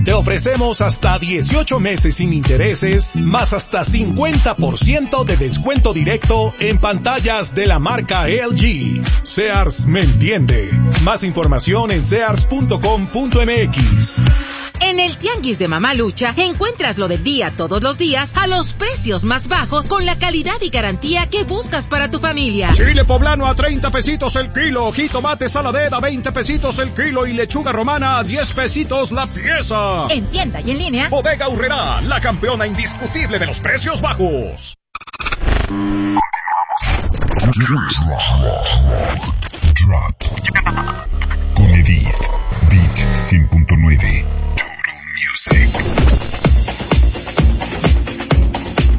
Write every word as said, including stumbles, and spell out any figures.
Te ofrecemos hasta dieciocho meses sin intereses, más hasta cincuenta por ciento de descuento directo en pantallas de la marca L G. Sears me entiende. Más información en sears punto com punto m x. En el Tianguis de Mamalucha encuentras lo del día todos los días a los precios más bajos con la calidad y garantía que buscas para tu familia. Chile poblano a treinta pesitos el kilo, jitomate saladera a veinte pesitos el kilo y lechuga romana a diez pesitos la pieza. En tienda y en línea. Bodega Aurrerá, la campeona indiscutible de los precios bajos. Drop con Edith, Beat cien punto nueve.